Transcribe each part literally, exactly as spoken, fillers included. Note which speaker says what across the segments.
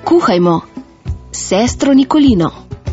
Speaker 1: Kuhajmo s sestro Nikolino.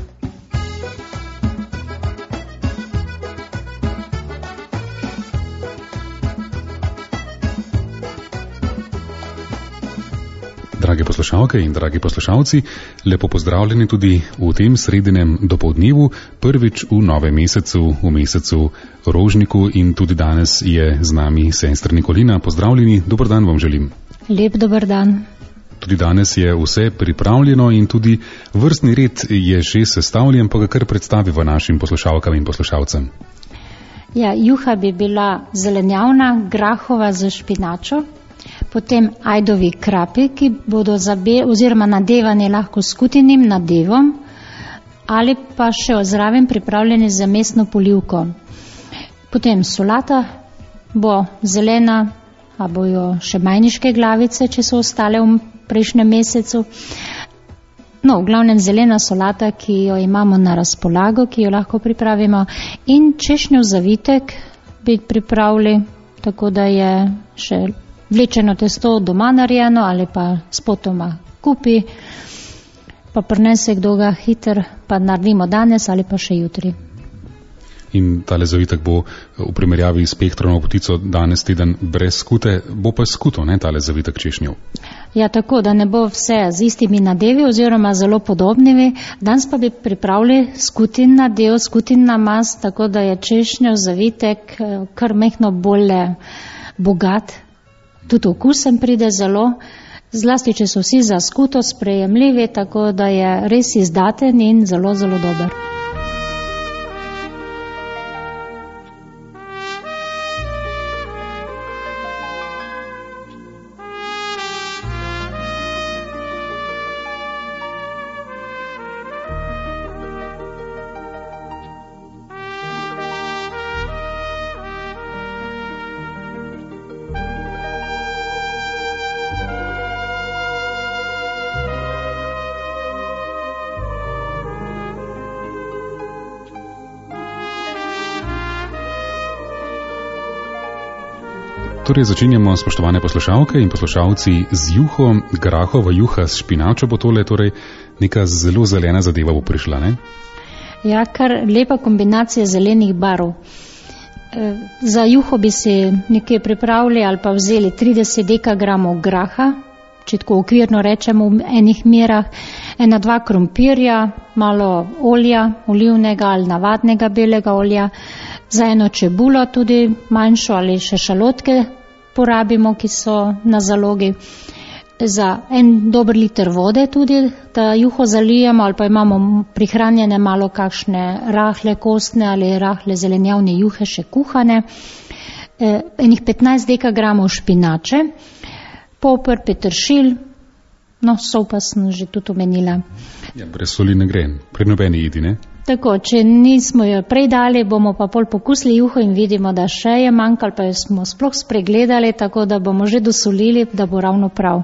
Speaker 2: Drage poslušalke in dragi poslušalci, lepo pozdravljeni tudi v tem sredinem dopoldnevu, prvič v novem mesecu, v mesecu Rožniku, in tudi danes je z nami sestra Nikolina. Pozdravljeni, dober dan vam želim.
Speaker 3: Lep dober dan.
Speaker 2: Tudi danes je vse pripravljeno in tudi vrstni red je že sestavljen, pa ga kar predstaviva našim poslušalkam in poslušalcem.
Speaker 3: Ja, juha bi bila zelenjavna, grahova z špinačo, potem ajdovi krapi, ki bodo zabe, oziroma nadevani lahko s kutinim nadevom, ali pa še zraven pripravljeni za mesno polivko. Potem solata bo zelena, a bojo še majniške glavice, če so ostale v prejšnjem mesecu. No, v glavnem zelena solata, ki jo imamo na razpolago, ki jo lahko pripravimo, in češnjev zavitek bi pripravili, tako da je še vlečeno testo doma narejeno ali pa spotoma kupi, pa prinese kdo ga hiter, pa naredimo danes ali pa še jutri.
Speaker 2: In tale zavitek bo v primerjavi s pehtrano potico danes teden brez skute, bo pa skuto, ne, tale zavitek češnjev.
Speaker 3: Ja, tako, da ne bo vse z istimi nadevi oziroma zelo podobnimi. Danes pa bi pripravili skutin nadev, skutin namaz, tako da je češnjev zavitek kar mehno bolj bogat. Tudi okusen pride zelo, zlasti če so vsi za skuto sprejemljivi, tako da je res izdaten in zelo, zelo dober.
Speaker 2: Torej začenjamo, spoštovane poslušalke in poslušalci, z juho, grahova juha s špinačo bo tole, torej neka zelo zelena zadeva bo prišla, ne?
Speaker 3: Ja, kar lepa kombinacija zelenih barv. E, za juho bi si nekaj pripravili ali pa vzeli trideset dekagramov graha, če tako okvirno rečemo v enih merah, ena dva krompirja, malo olja, olivnega ali navadnega belega olja, za eno čebulo tudi manjšo ali še šalotke porabimo, ki so na zalogi, za en dober liter vode tudi, da juho zalijemo, ali pa imamo prihranjene malo kakšne rahle kostne ali rahle zelenjavne juhe še kuhane, e, enih petnajst dekagramov špinače, poper, peteršilj, no, sol pa sem že tudi omenila.
Speaker 2: Ja, brez soli ne gre, pri nobeni jedi, ne?
Speaker 3: Tako, če nismo jo prej dali, bomo pa pol pokusili juho in vidimo, da še je manjkalo, pa jo smo sploh spregledali, tako da bomo že dosolili, da bo ravno prav.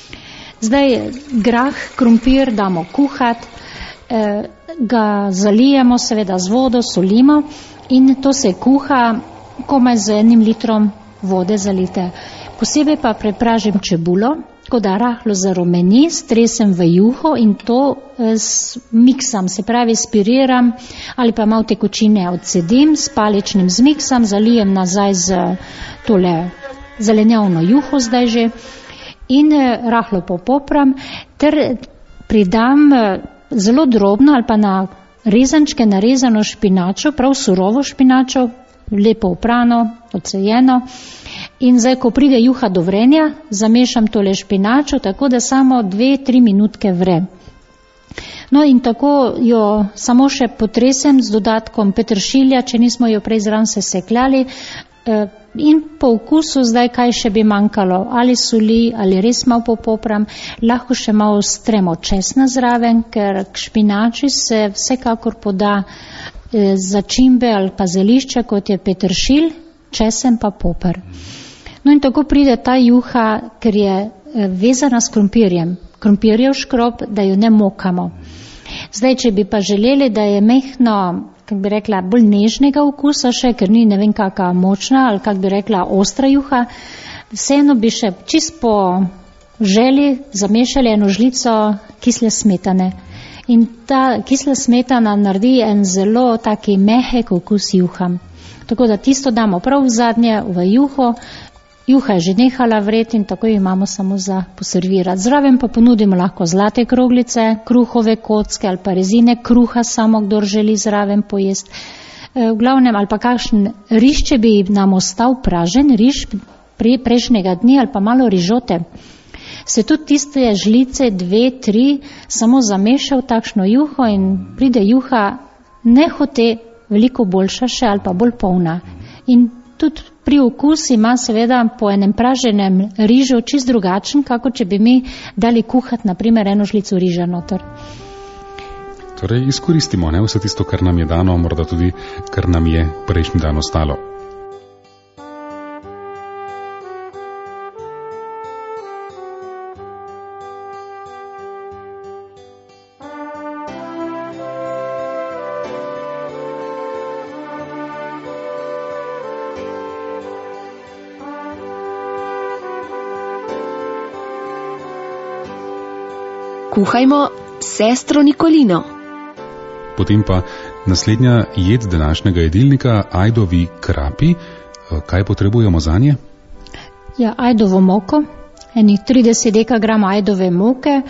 Speaker 3: Zdaj grah, krompir damo kuhat, eh, ga zalijemo seveda z vodo, solimo in to se kuha komaj z enim litrom vode zalite. Posebej pa prepražim čebulo, ko da rahlo zarumeni, stresem v juho in to eh, miksam, se pravi spiriram ali pa malo tekočine odsedim, s paličnim zmiksam, zalijem nazaj z tole zelenjavno juho zdaj že in eh, rahlo popopram ter pridam eh, zelo drobno ali pa na rezančke narezano špinačo, prav surovo špinačo, lepo oprano, odsejeno. In zdaj, ko pride juha do vrenja, zamešam tole špinačo, tako da samo dve, tri minutke vre. No in tako jo samo še potresem z dodatkom peteršilja, če nismo jo prej zraven sesekljali, in po okusu zdaj, kaj še bi manjkalo, ali soli, ali res malo popopram, lahko še malo stremo česna zraven, ker k špinači se vsekakor poda začimbe ali pa zelišča, kot je peteršilj, česen pa poper. No in tako pride ta juha, ker je vezana s krompirjem, krompirjev škrob, da jo ne mokamo. Zdaj, če bi pa želeli, da je mehno, kak bi rekla, bolj nežnega okusa še, ker ni ne vem kakva močna ali kak bi rekla ostra juha, vseeno bi še čist po želi zamešali eno žlico kisle smetane. In ta kisla smetana naredi en zelo taki mehek okus juha. Tako da tisto damo prav v zadnje v juho, juha je že nehala vreti in tako imamo samo za poservirati. Zraven pa ponudimo lahko zlate kroglice, kruhove kocke ali pa rezine kruha, samo kdor želi zraven pojesti. V glavnem, ali pa kakšen riž, če bi nam ostal pražen riž pri prejšnjega dni ali pa malo rižote, se tudi tiste žlice, dve, tri, samo zameša v takšno juho in pride juha nehote veliko boljša še ali pa bolj polna. In tudi pri okus ima seveda po enem praženem rižu čist drugačen, kako če bi mi dali kuhati naprimer eno žlico riža noter.
Speaker 2: Torej izkoristimo ne, vse tisto, kar nam je dano, morda tudi, kar nam je prejšnji dan ostalo.
Speaker 1: Kuhajmo sestro Nikolino.
Speaker 2: Potem pa naslednja jed današnjega jedilnika, ajdovi krapi. Kaj potrebujemo zanje?
Speaker 3: Ja, ajdovo moko, enih trideset dekagramov ajdove moke,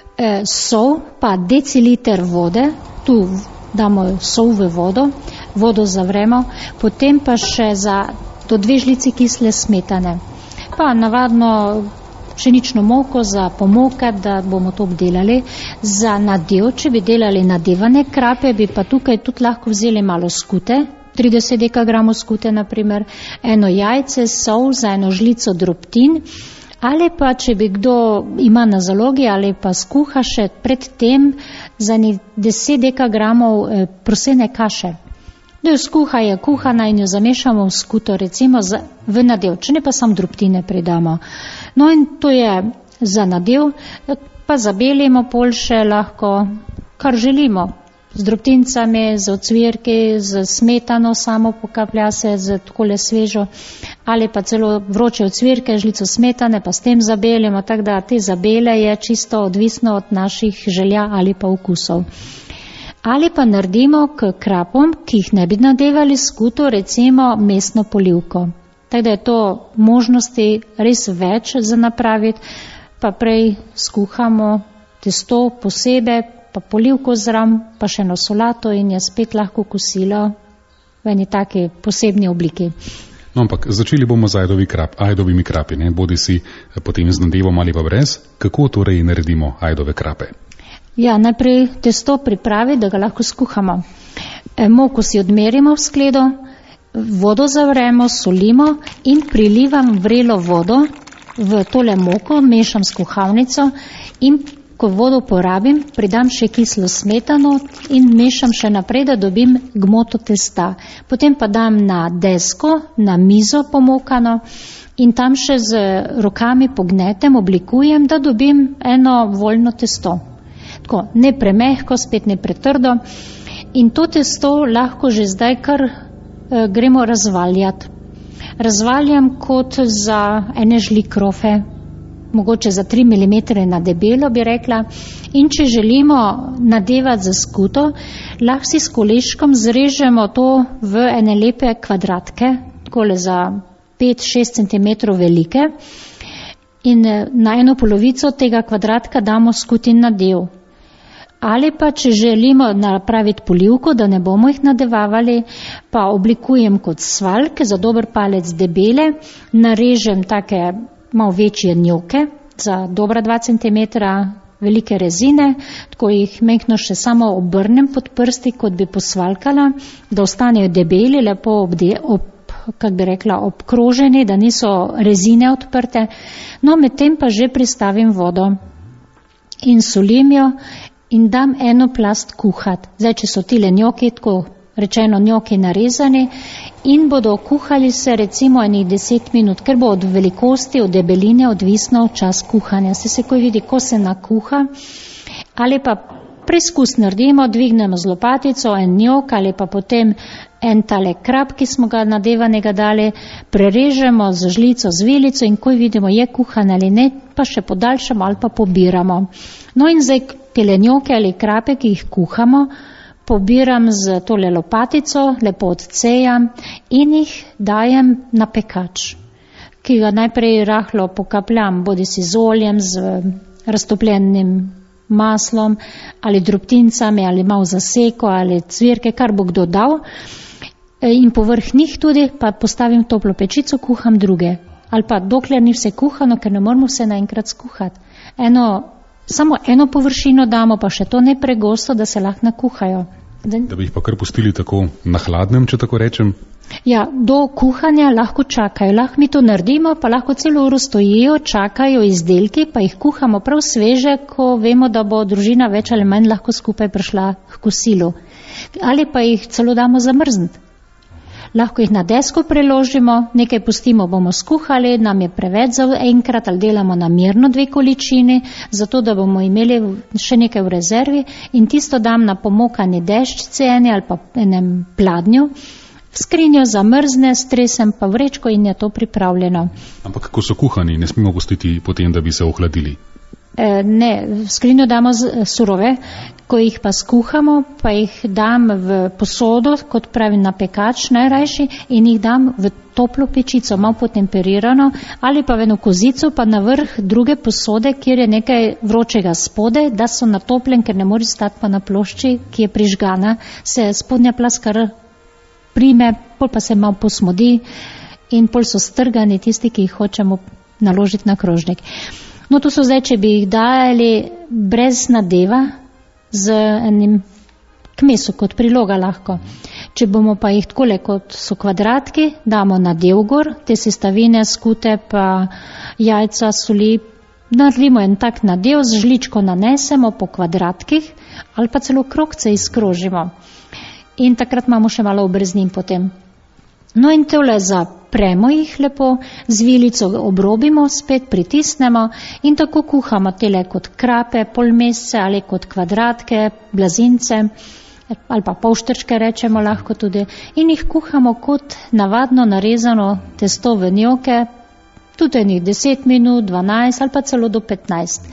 Speaker 3: sol pa deciliter vode, tu damo sol v vodo, vodo zavremo, potem pa še za do dve žlici kisle smetane. Pa navadno pšenično moko za pomokati, da bomo to obdelali. Za nadev, če bi delali nadevane krape, bi pa tukaj tudi lahko vzeli malo skute, trideset dekagramov skute naprimer, eno jajce, sol za eno žlico drobtin, ali pa če bi kdo ima na zalogi ali pa skuha še pred tem za deset dekagramov prosene kaše. Da jo skuha je kuhana in jo zamešamo v skuto, recimo za, v nadev, če ne pa sam drobtine pridamo. No in to je za nadev, pa zabelimo pol še lahko, kar želimo, z drobtincami, z ocvirki, z smetano, samo pokaplja se, z takole svežo, ali pa celo vroče ocvirke, žlico smetane, pa s tem zabelimo, tako da te zabele je čisto odvisno od naših želja ali pa okusov. Ali pa naredimo k krapom, ki jih ne bi nadevali skuto, recimo mesno polivko. Tako da je to možnosti res več za napraviti, pa prej skuhamo testo posebej, pa polivko zram, pa še eno solato in je spet lahko kosilo v eni taki posebni obliki.
Speaker 2: No, ampak začeli bomo z ajdovi krap, ajdovimi krapi, ne? Bodi si potem z nadevom ali pa brez. Kako torej naredimo ajdove krape?
Speaker 3: Ja, najprej testo pripravi, da ga lahko skuhamo. E, moko si odmerimo v skledo, vodo zavremo, solimo in prilivam vrelo vodo v tole moko, mešam s kuhalnico in ko vodo porabim, pridam še kislo smetano in mešam še naprej, da dobim gmoto testa. Potem pa dam na desko, na mizo pomokano in tam še z rokami pognetem, oblikujem, da dobim eno voljno testo. Tako, ne premehko, spet ne pretrdo. In to testo lahko že zdaj kar e, gremo razvaljati. Razvaljam kot za ene žlikrofe, mogoče za tri milimetre na debelo, bi rekla. In če želimo nadevati za skuto, lahko si s koleškom zrežemo to v ene lepe kvadratke, takole za pet do šest centimetrov velike. In na eno polovico tega kvadratka damo skutin nadev. Ali pa, če želimo napraviti polivko, da ne bomo jih nadevavali, pa oblikujem kot svaljke za dober palec debele, narežem take malo večje njoke za dobra dva centimetra velike rezine, tako jih mehko še samo obrnem pod prsti, kot bi posvaljkala, da ostanejo debeli, lepo obde, ob, kak bi rekla, obkroženi, da niso rezine odprte. No, medtem pa že pristavim vodo in solim jo in dam eno plast kuhati. Zdaj, če so tile njoki, tako rečeno njoki narezani in bodo kuhali se recimo enih deset minut, ker bo od velikosti, od debeline odvisno čas kuhanja. Se se ko vidi, ko se nakuha, ali pa preizkus naredimo, dvignemo z lopatico en njok ali pa potem en tale krab, ki smo ga nadevanega dali, prerežemo z žlico, z vilico in ko vidimo, je kuhan ali ne, pa še podaljšamo ali pa pobiramo. No in zdaj tele njoke ali krape, ki jih kuhamo, pobiram z tole lopatico, lepo odsejam in jih dajem na pekač, ki ga najprej rahlo pokapljam, bodi si z oljem, z raztopljenim maslom ali drobtincami ali malo zaseko ali cvirke, kar bo kdo dal. In povrh njih tudi pa postavim toplo pečico, kuham druge. Ali pa dokler ni vse kuhano, ker ne moramo vse naenkrat skuhati. Eno, samo eno površino damo, pa še to ne pregosto, da se lahko nakuhajo. Da,
Speaker 2: da bi jih pa kar pustili tako na hladnem, če tako rečem?
Speaker 3: Ja, do kuhanja lahko čakajo. Lahko mi to naredimo, pa lahko celo uro stojijo, čakajo izdelki, pa jih kuhamo prav sveže, ko vemo, da bo družina več ali manj lahko skupaj prišla k kosilu. Ali pa jih celo damo zamrzniti. Lahko jih na desko preložimo, nekaj pustimo, bomo skuhali, nam je preveč za enkrat ali delamo namerno dve količini, zato da bomo imeli še nekaj v rezervi in tisto dam na pomokani deščici eni ali pa enem pladnju, skrinjo zamrzne, stresem pa vrečko in je to pripravljeno.
Speaker 2: Ampak ko so kuhani, ne smemo pustiti potem, da bi se ohladili?
Speaker 3: E, ne, skrinjo damo z, surove, ko jih pa skuhamo, pa jih dam v posodo, kot pravim na pekač najrajši, in jih dam v toplo pečico, malo potemperirano, ali pa v eno kozico, pa na vrh druge posode, kjer je nekaj vročega spode, da so natopljen, ker ne more stati pa na plošči, ki je prižgana, se spodnja plast kar prime, pol pa se malo posmodi in pol so strgani tisti, ki jih hočemo naložiti na krožnik. No, to so zdaj, če bi jih dajali brez nadeva, z enim kmesu, kot priloga lahko. Če bomo pa jih takole, kot so kvadratki, damo nadev gor, te sestavine, skute, pa jajca, soli, naredimo en tak nadev, z žličko nanesemo po kvadratkih, ali pa celo krogce izkrožimo. In takrat imamo še malo obreznin potem. No in tole zapremo jih lepo, z vilico obrobimo, spet pritisnemo in tako kuhamo tele kot krape, polmesce ali kot kvadratke, blazince ali pa polštrčke rečemo lahko tudi in jih kuhamo kot navadno narezano testo v njoke, tudi enih deset minut, dvanajst ali pa celo do petnajst.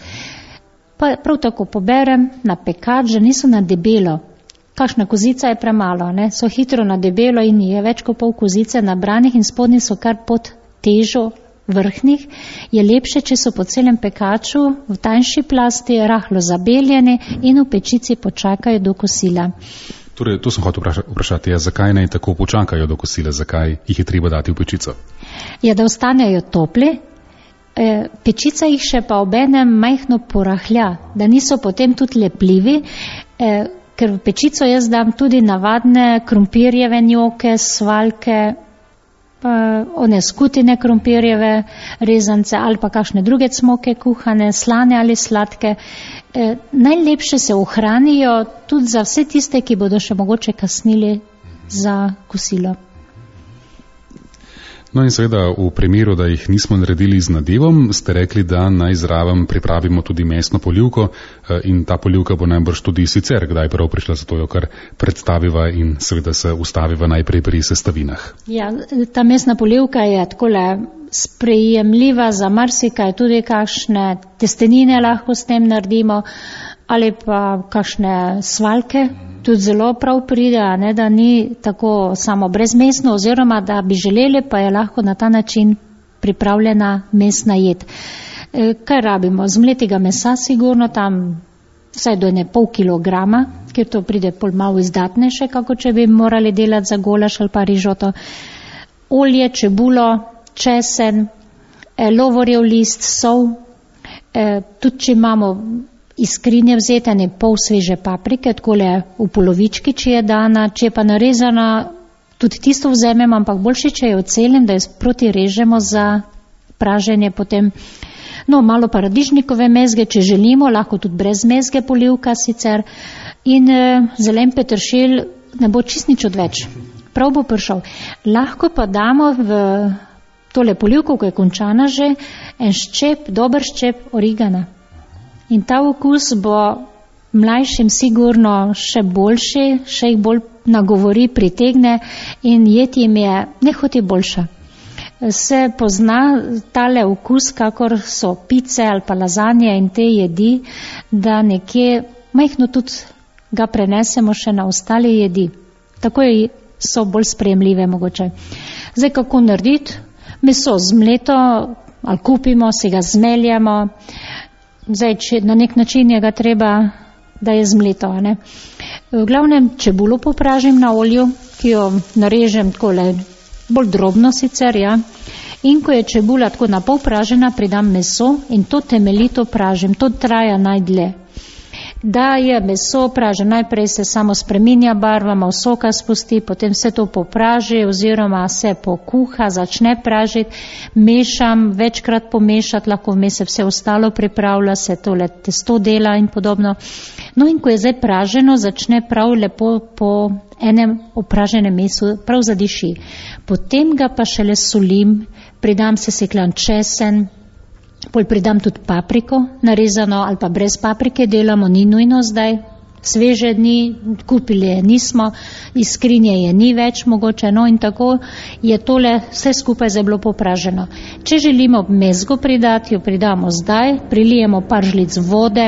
Speaker 3: Pa prav tako poberem na pekač, že niso na debelo. Kakšna kozica je premalo, ne? So hitro na debelo in je več kot pol kozice nabranih in spodnji so kar pod težo vrhnih. Je lepše, če so po celem pekaču v tanjši plasti rahlo zabeljeni in v pečici počakajo do kosila.
Speaker 2: Torej, to sem hotel vprašati, ja, zakaj naj tako počakajo do kosila, zakaj jih je treba dati v pečico?
Speaker 3: Ja, da ostanejo topli. E, pečica jih še pa obenem majhno porahlja, da niso potem tudi lepljivi, e, ker v pečico jaz dam tudi navadne krompirjeve njoke, svaljke, one skutine krompirjeve, rezance ali pa kakšne druge cmoke kuhane, slane ali sladke. E, najlepše se ohranijo tudi za vse tiste, ki bodo še mogoče kasnili za kosilo.
Speaker 2: No in seveda v primeru, da jih nismo naredili z nadevom, ste rekli, da naj zraven pripravimo tudi mesno polivko in ta polivka bo najbrž tudi sicer kdaj prav prišla, zato jo kar predstaviva in seveda se ustaviva najprej pri sestavinah.
Speaker 3: Ja, ta mesna polivka je takole sprejemljiva za marsikaj, tudi kakšne testenine lahko s tem naredimo ali pa kakšne svaljke. Tudi zelo prav pride, ne, da ni tako samo brezmesno oziroma da bi želeli, pa je lahko na ta način pripravljena mesna jed. E, kaj rabimo? Zmletega mesa sigurno, tam vsaj do ene pol kilograma, ker to pride pol malo izdatnejše, kako če bi morali delati za golaš ali pa rižoto. Olje, čebulo, česen, e, lovorjev list, sol, e, tudi če imamo iz skrinje vzetene pol sveže paprike, takole v polovički, če je dana, če je pa narezana, tudi tisto vzemem, ampak boljše, če je v celem, da jo sproti režemo za praženje potem. No, malo paradižnikove mezge, če želimo, lahko tudi brez mezge polivka sicer. In eh, zelen peteršilj ne bo čist nič odveč. Prav bo prišel. Lahko pa damo v tole polivko, ko je končana že, en ščep, dober ščep origana. In ta okus bo mlajšim sigurno še boljši, še jih bolj nagovori, pritegne in jed jim je nehoti boljša. Se pozna tale okus, kakor so pice ali pa lazanje in te jedi, da nekje majhno tudi ga prenesemo še na ostale jedi. Tako so bolj sprejemljive mogoče. Zdaj, kako narediti? Meso zmleto ali kupimo, si ga zmeljamo. Zdaj, če na nek način je ga treba, da je zmleto. Ne? V glavnem čebulo popražim na olju, ki jo narežem takole bolj drobno sicer, ja. In ko je čebula tako na pol pražena, pridam meso in to temeljito pražim. To traja najdlje. Da je meso pražen, najprej se samo spreminja barva, malo soka spusti, potem se to popraži oziroma se pokuha, začne pražiti, mešam, večkrat pomešati, lahko vmes se vse ostalo pripravlja, se tole testo dela in podobno. No in ko je zdaj praženo, začne prav lepo po enem opraženem mesu, prav zadiši. Potem ga pa šele solim, pridam se sekljan česen, pol pridam tudi papriko, narezano ali pa brez paprike delamo, ni nujno zdaj, sveže dni, kupili je nismo, iz skrinje je ni več mogoče, no in tako je tole vse skupaj zdaj bilo popraženo. Če želimo mezgo pridati, jo pridamo zdaj, prilijemo par žlic vode,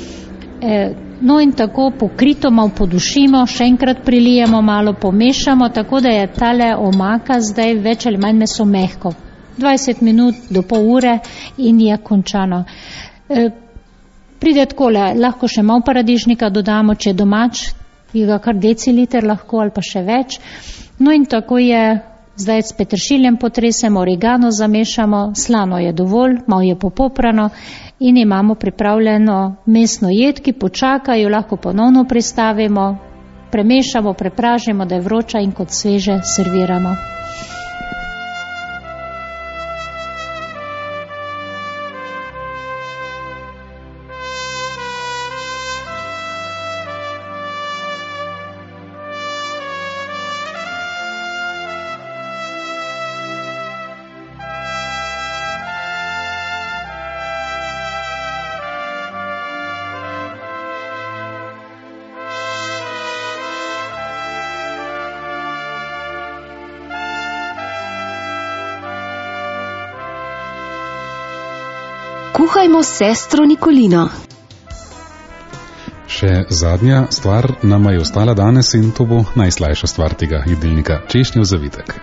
Speaker 3: eh, no in tako pokrito malo podušimo, še enkrat prilijemo, malo pomešamo, tako da je tale omaka zdaj več ali manj meso mehko. dvajset minut do pol ure in je končano. E, pride takole, lahko še malo paradižnika dodamo, če je domač, je ga kar deciliter lahko ali pa še več. No in tako je, zdaj s peteršiljem potresemo, oregano zamešamo, slano je dovolj, malo je popoprano in imamo pripravljeno mesno jed, ki počaka, jo lahko ponovno pristavimo, premešamo, prepražimo, da je vroča in kot sveže serviramo.
Speaker 1: Kuhajmo s sestro Nikolino.
Speaker 2: Še zadnja stvar nama je ostala danes in to bo najslajša stvar tega jedilnika. Češnjev zavitek.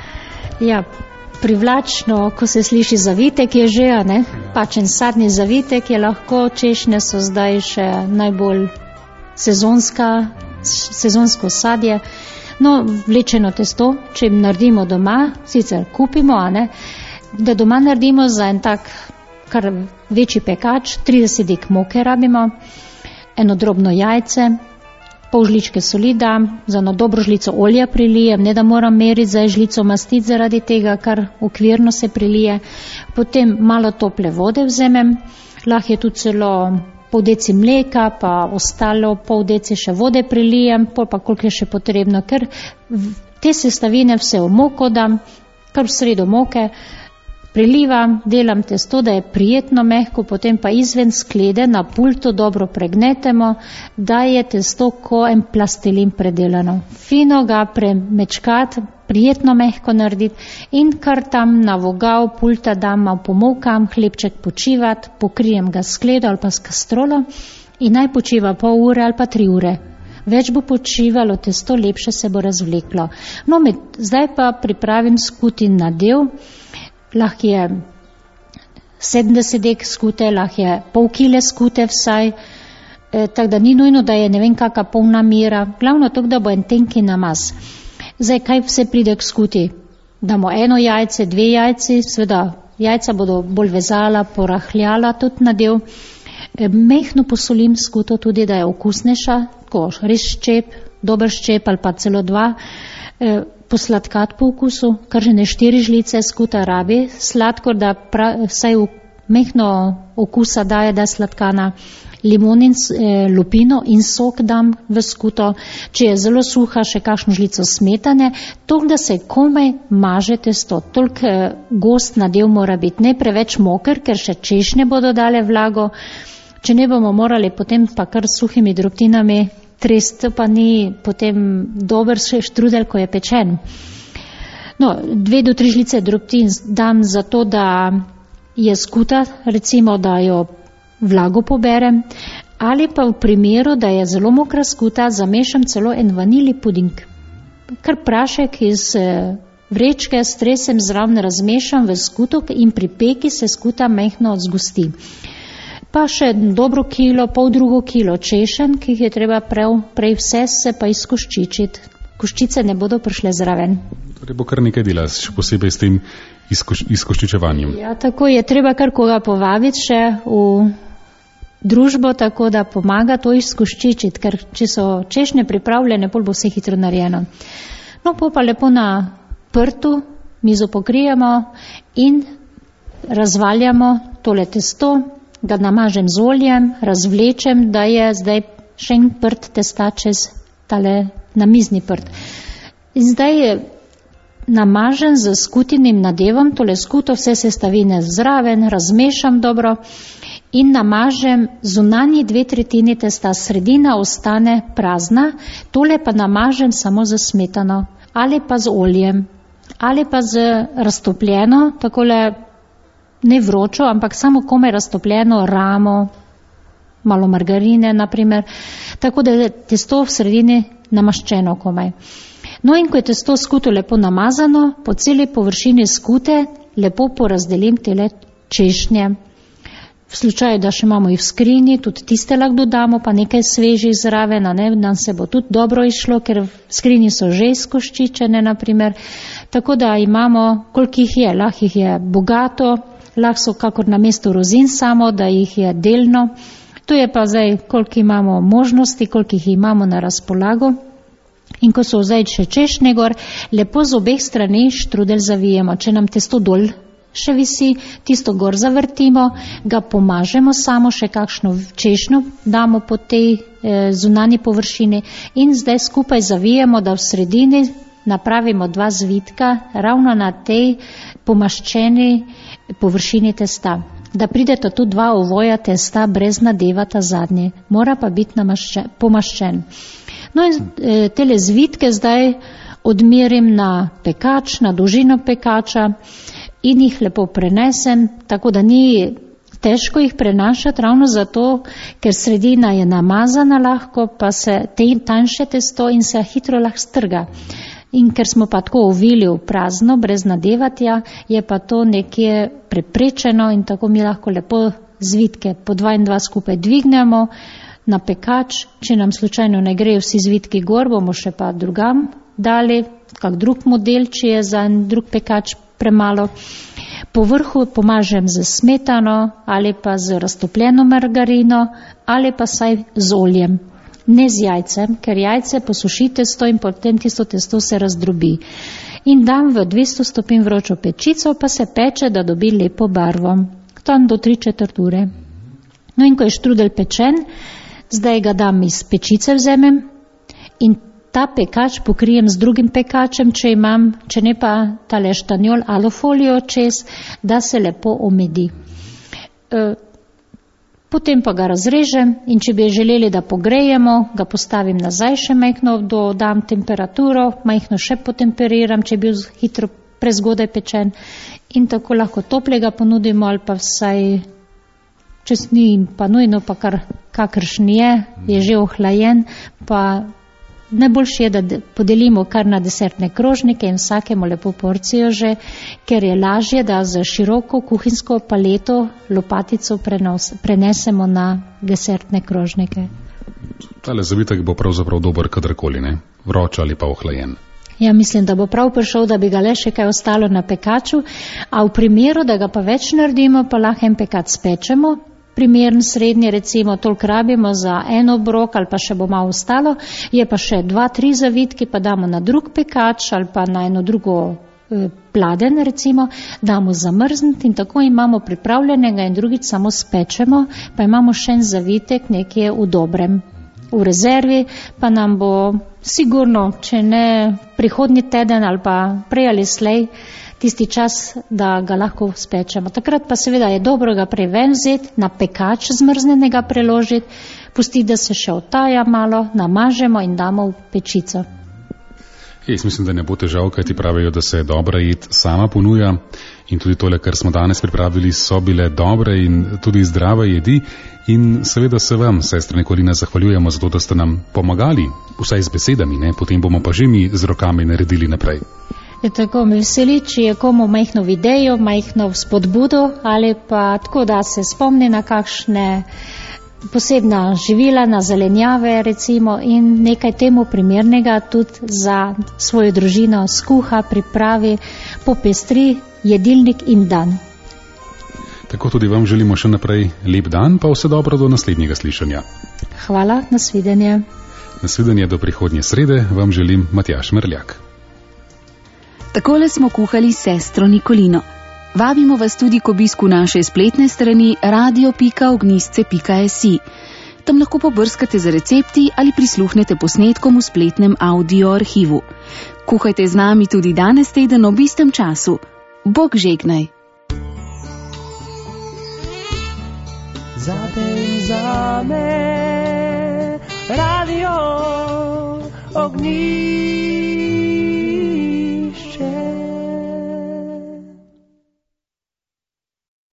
Speaker 3: Ja, privlačno, ko se sliši zavitek, je že, ne? Pačen sadni zavitek je lahko, češnje so zdaj še najbolj sezonska, sezonsko sadje. No, vlečeno testo, če naredimo doma, sicer kupimo, a ne, da doma naredimo za en tak kar večji pekač, trideset dek moke rabimo, eno drobno jajce, pol žličke soli dam, za eno dobro žlico olja prilijem, ne da moram meriti za žlico mastiti zaradi tega, kar okvirno se prilije, potem malo tople vode vzemem, lahko je tudi celo pol deci mleka, pa ostalo pol deci še vode prilijem, pol pa koliko je še potrebno, ker te sestavine vse v moko dam, kar v sredo moke, prilivam, delam testo, da je prijetno mehko, potem pa izven sklede na pultu dobro pregnetemo, da je testo ko en plastelin predelano. Fino ga premečkati, prijetno mehko narediti in kar tam na vogal pulta dam, malo pomokam, hlebček počivati, pokrijem ga skledo ali pa s kastrolo in naj počiva pol ure ali pa tri ure. Več bo počivalo testo, lepše se bo razvleklo. No, med, zdaj pa pripravim skutin nadev. Lahko je sedemdeset dek skute, lahko je pol kile skute vsaj, e, tako da ni nujno, da je ne vem kakva polna mera, glavno to, da bo en tenki namaz. Zdaj, kaj vse pride k skuti? Damo eno jajce, dve jajci, seveda jajca bodo bolj vezala, porahljala tudi nadev. E, mehno posolim skuto tudi, da je okusnejša, tako res ščep, dober ščep ali pa celo dva, e, posladkat po okusu, kar že ne štiri žlice skuta rabi, sladkor, da pra, vsaj v mehno okusa daje, da je sladkana, limonin, eh, lupino in sok dam v skuto, če je zelo suha, še kakšno žlico smetane, toliko, da se komaj maže testo, toliko eh, gost nadev mora biti, ne preveč moker, ker še češnje bodo dale vlago, če ne bomo morali potem pa kar suhimi drobtinami trest, pa ni potem dober štrudel, ko je pečen. No, dve do tri žlice drobtin dam zato, da je skuta, recimo, da jo vlago poberem, ali pa v primeru, da je zelo mokra skuta, zamešam celo en vanili puding. Kar prašek iz vrečke stresem zraven, razmešam v skuto in pri peki se skuta mehno zgosti. Pa še dobro kilo, pol drugo kilo češen, ki jih je treba prav, prej vse se pa izkoščičiti. Koščice ne bodo prišle zraven.
Speaker 2: Torej bo kar nekaj dela, še posebej s tem izkoš, izkoščičevanjem.
Speaker 3: Ja, tako je treba kar koga povabiti še v družbo, tako da pomaga to izkoščičiti, ker če so češnje pripravljene, pol bo vse hitro narejeno. No, pol pa lepo na prtu mizo pokrijemo in razvaljamo tole testo, ga namažem z oljem, razvlečem, da je zdaj še en prt testa čez tale namizni prt. In zdaj je namažen z skutinim nadevom, tole skuto, vse sestavine zraven, razmešam dobro in namažem zunanji dve tretjini testa, sredina ostane prazna, tole pa namažem samo z smetano ali pa z oljem ali pa z raztopljeno, takole ne vročo, ampak samo komaj raztopljeno ramo, malo margarine, naprimer, tako da je testo v sredini namaščeno komaj. No in ko je testo skuto lepo namazano, po celi površini skute lepo porazdelim tele češnje. V slučaju, da še imamo jih v skrini, tudi tiste lahko dodamo, pa nekaj svežih zraven, a ne, nam se bo tudi dobro išlo, ker v skrini so že izkoščičene, naprimer. Tako da imamo, koliko jih je, lahko jih je bogato, lahko so kakor na mesto rozin samo, da jih je delno. To je pa zdaj, koliko imamo možnosti, koliko jih imamo na razpolago. In ko so zdaj še češnje gor, lepo z obeh strani štrudel zavijemo. Če nam testo dol še visi, tisto gor zavrtimo, ga pomažemo samo, še kakšno češnjo damo po tej eh, zunanji površini in zdaj skupaj zavijemo, da v sredini napravimo dva zvitka ravno na tej pomaščeni površini testa. Da prideta tu dva ovoja testa brez nadeva ta zadnji. Mora pa biti namaščen, pomaščen. No in e, tele zvitke zdaj odmerim na pekač, na dolžino pekača in jih lepo prenesem, tako da ni težko jih prenašati, ravno zato, ker sredina je namazana lahko, pa se te tanjše testo in se hitro lahko strga. In ker smo pa tako ovili v prazno, brez nadevatja, je pa to nekje preprečeno in tako mi lahko lepo zvitke po dva in dva skupaj dvignemo na pekač. Če nam slučajno ne grejo vsi zvitki gor, bomo še pa drugam dali, kak drug model, če je za en drug pekač premalo. Po vrhu pomažem z smetano ali pa z raztopljeno margarino ali pa saj z oljem. Ne z jajcem, ker jajce posušite testo in potem tisto testo se razdrobi. In dam v dvesto stopinj vročo pečico, pa se peče, da dobi lepo barvo. Tam do tri četrt ure. No in ko je štrudel pečen, zdaj ga dam iz pečice vzemem in ta pekač pokrijem z drugim pekačem, če imam, če ne pa tale štanjol alufolijo čez, da se lepo omedi. E, Potem pa ga razrežem in če bi želeli, da pogrejemo, ga postavim nazaj še majhno, dodam temperaturo, majhno še potemperiram, če je bil hitro prezgodaj pečen in tako lahko toplega ponudimo ali pa vsaj, če ni pa nujno, pa kar kakršni je, je že ohlajen, pa najboljše je, da podelimo kar na desertne krožnike in vsakemu lepo porcijo že, ker je lažje, da za široko kuhinjsko paleto lopatico prenos, prenesemo na desertne krožnike.
Speaker 2: Tale zavitek bo pravzaprav dober kadarkoli, ne? Vroč ali pa ohlajen.
Speaker 3: Ja, mislim, da bo prav prišel, da bi ga le še kaj ostalo na pekaču, a v primeru, da ga pa več naredimo, pa lahko en pekač spečemo, primern srednji, recimo toliko rabimo za en obrok ali pa še bo malo ostalo, je pa še dva, tri zavitki, pa damo na drug pekač ali pa na eno drugo eh, pladen, recimo, damo zamrzniti in tako imamo pripravljenega in drugič samo spečemo, pa imamo še en zavitek nekje v dobrem. V rezervi pa nam bo sigurno, če ne prihodnji teden ali pa prej ali slej, tisti čas, da ga lahko spečemo. Takrat pa seveda je dobro ga prej ven vzeti, na pekač zmrznenega preložiti, pustiti, da se še otaja malo, namažemo in damo v pečico.
Speaker 2: Jaz mislim, da ne bo težav, kaj ti pravijo, da se dobra jed sama ponuja in tudi tole, kar smo danes pripravili, so bile dobre in tudi zdrave jedi in seveda se vam, sestra Nikolina, zahvaljujemo za to, da ste nam pomagali, vsaj z besedami, ne? Potem bomo pa že mi z rokami naredili naprej.
Speaker 3: Je tako me veseli, če je komu majhno video, majhno spodbudo ali pa tako, da se spomni na kakšne posebna živila, na zelenjave recimo in nekaj temu primernega tudi za svojo družino skuha, pripravi, popestri jedilnik in dan.
Speaker 2: Tako tudi vam želimo še naprej lep dan, pa vse dobro do naslednjega slišanja.
Speaker 3: Hvala, nasvidenje.
Speaker 2: Nasvidenje do prihodnje srede vam želim Matjaž Merljak.
Speaker 1: Takole smo kuhali s sestro Nikolino. Vabimo vas tudi k obisku naše spletne strani radio pika ognjisce pika si. Tam lahko pobrskate za recepti ali prisluhnete posnetkom v spletnem audio arhivu. Kuhajte z nami tudi danes teden ob istem času. Bog žegnaj!
Speaker 4: Zate in zame Radio Ognjišče.